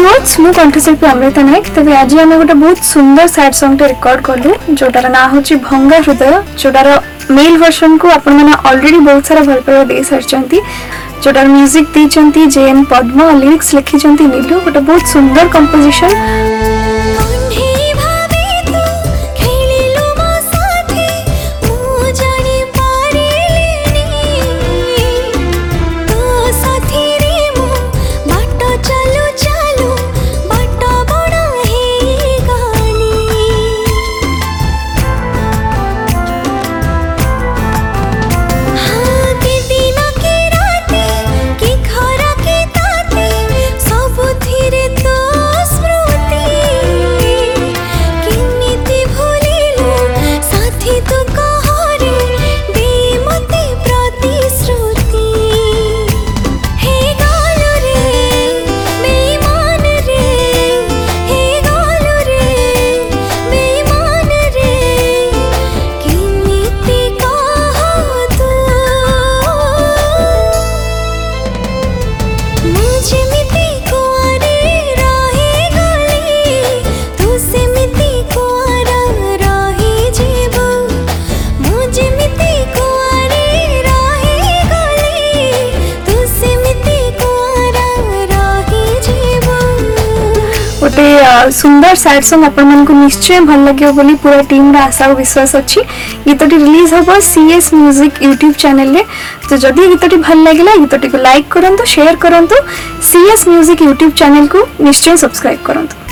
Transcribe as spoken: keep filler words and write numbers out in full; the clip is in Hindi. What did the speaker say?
व्यूअर्स मु कंठशिल्पी अमृता नायक तेज आज आम गोटे बहुत सुंदर सैड सॉन्ग टे रिकॉर्ड कलु जोटार ना हूँ भंगा हृदय जोटार मेल वर्जन को आपण मैंने ऑलरेडी बहुत सारा भल पाइबा दे सारी जोटार म्यूजिक देती जे एन पद्मा लिरिक्स लिखिं नीलू गोटे बहुत सुंदर कंपोजिशन। गोटे सुंदर सैड सॉन्ग आपण मन को निश्चय भल लगे बोली पूरा टीम रा आशा और विश्वास अच्छी। गीतटी रिलीज होबो सीएस म्यूजिक यूट्यूब चैनल रे। तो जदि गीतटी भल लागला गीतटी को लाइक करंतु शेयर करंतु सीएस म्यूजिक यूट्यूब चैनल को निश्चय सब्सक्राइब करंतु।